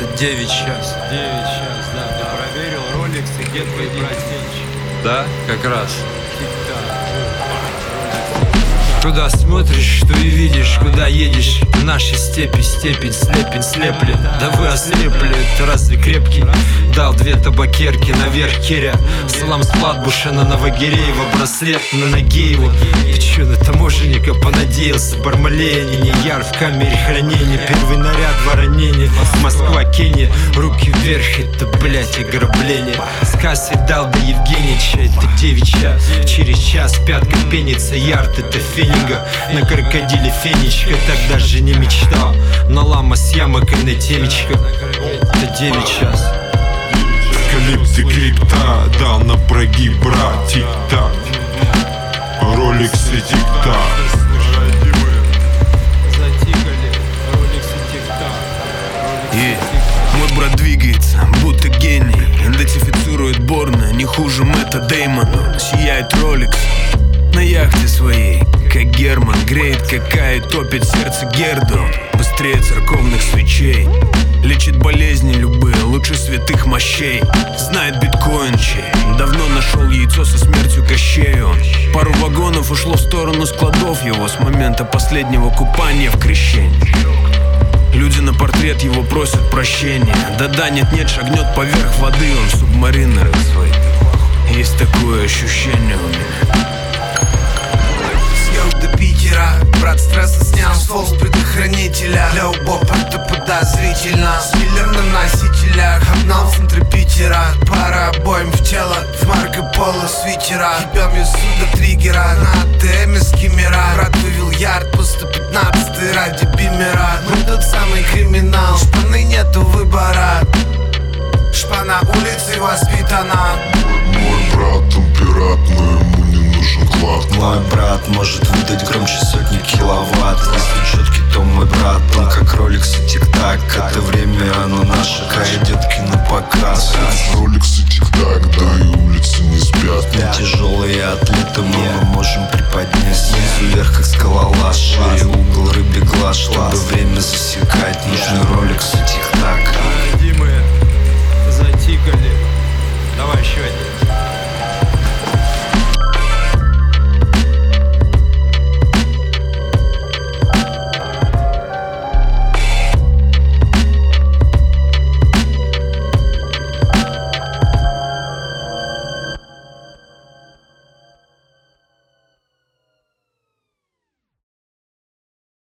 9 час. 9 час, да. Ты проверил Rolex и где твои братья? Да, как раз. Тик-так. Куда смотришь, что и видишь, куда едешь. Наши степи, степень, слеплен. Да вы ослепли, ты разве крепкий? Дал 2 табакерки наверх керя. Салам с Платбушена на Новогиреева. Браслет на ноге его. Ты чё, на таможенника понадеялся? Бармалея, не яр в камере хранения. Первый наряд, 2 ранения. Москва, Кения, руки вверх, это, блять, ограбление. Сказ дал до Евгеньевича, это 9 час. Через час пятка пенится, ярд, это фенинга. На крокодиле фенечка, так даже не мечтал. На лама с ямокой на темечко, это 9 час. Эвкалипты крипта, дал на прогиб, брат, тик-так. Rolex и тик-так. Затикали. Rolex и тик-так. Мой брат двигается, будто гений. Идентифицирует Борна, не хуже Мэтта Деймона. Сияет Rolex на яхте своей, как Герман. Греет какая, топит сердце Герду. Быстрее церковных свечей. Лечит болезни любые, лучше святых мощей. Знает биткоин чей. Давно нашел яйцо со смертью Кощею. Пару вагонов ушло в сторону складов его с момента последнего купания в крещении. Люди на портрет его просят прощения. Да-да, нет-нет, шагнет поверх воды он в субмаринерах своих. Есть такое ощущение у меня. Съел до Питера, брат стресса снял ствол с предохранителя. Для УБОП это подозрительно. Спиллер на носителях, обнал в центре Питера. Пара обоим в тело, в Марко Поло свитера. Ебем из суда триггера на АТМе с Кимера. Брат вывел ярд по 115 ради бимера. Мы тот самый криминал, шпаны нету выбора. Шпана улицы воспитана. Мой брат он пират, но ему не нужен клад. Мой брат может